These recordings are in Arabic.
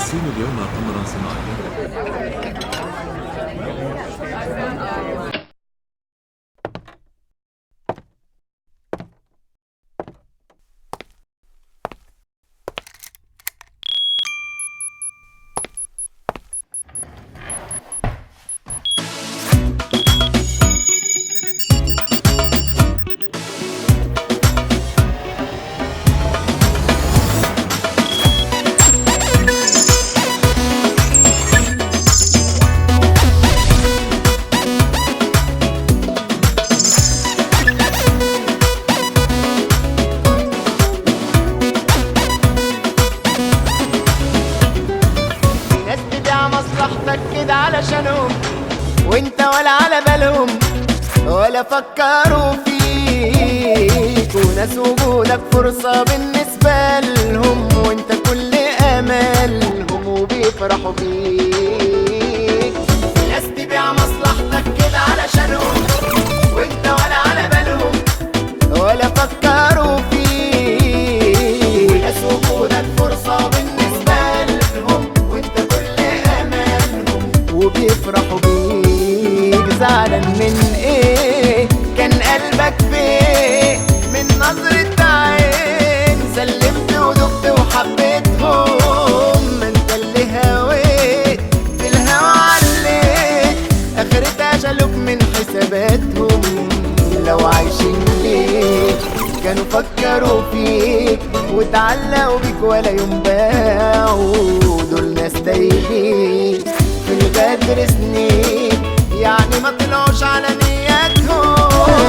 أرسم اليوم قمرا صناعيا. مصلحتك كده علشانهم وانت ولا على بالهم ولا فكروا فيك، وناس وجودك فرصة بالنسبة لهم وانت كل امالهم وبيفرحوا بيك. ناس تبيع مصلحتك كده علشانهم وانت ولا على بالهم ولا فكروا فيك، وناس وجودك فرصة بالنسبة لهم وانت كل امالهم وبيفرحوا بيك. زعلان من ايه؟ كان قلبك فين؟ من نظرة عين سلمت ودقت وحبيتهم، ما انت اللي هويت في الهوا عليك اخرتها شالوك من حساباتهم. لو عايشين ليك كانوا فكروا فيك وتعلقوا بيك ولا يوم باعوا، دول ناس تايهين في الغدر سنين يعني ما طلعوش على نياتهم.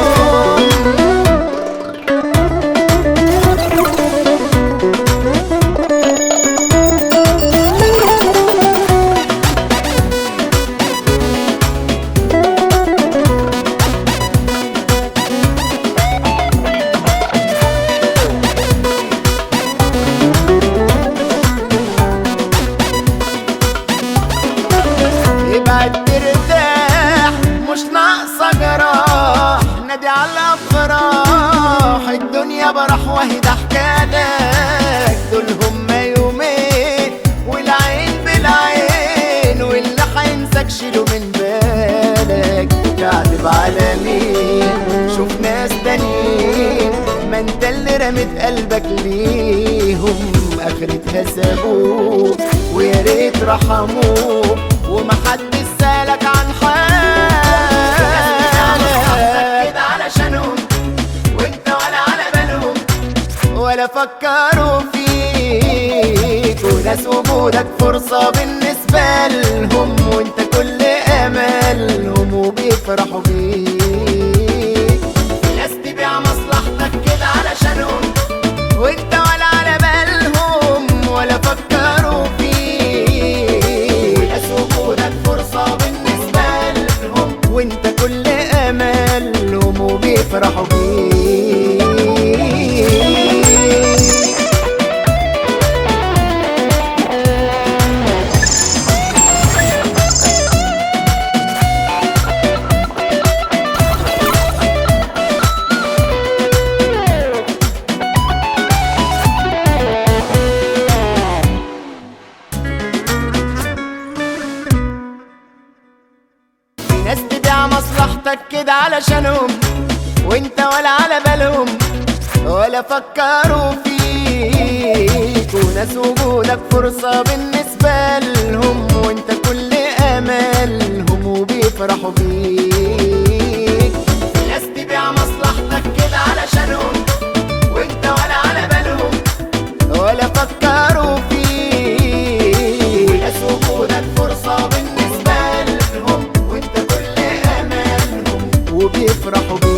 ابعد ترتاح مش ناقصة جراح، نادي على الافراح الدنيا براح وهي ضحكالك. دول هما يومين والعين بالعين واللي هينساك شيله من بالك. تعتب على مين؟ شوف ناس تانيين، ما انت اللي رميت قلبك ليهم اخرتها سابوك ويا ريت رحموك ومحدش سالك عن حالك. كده علشانهم وانت ولا على بالهم ولا فكروا فيك، وناس وجودك فرصة بالنسبة لهم وانت كل امالهم وبيفرحوا بيك. ناس تبيع مصلحتك كده علشانهم وانت ولا على بالهم ولا فكروا فيك، وناس وجودك فرصة بالنسبة لهم وانت كل امالهم وبيفرحوا بيك. ناس تبيع مصلحتك كده علشانهم وانت ولا على بالهم ولا فكروا فيك، وناس وجودك فرصة بالنسبة لهم وانت كل امالهم وبيفرحوا بيك. ناس تبيع مصلحتك كده علشانهم وانت ولا على بالهم ولا فكروا فيك، وناس وجودك فرصة بالنسبة لهم وانت كل امالهم وبيفرحوا بيك.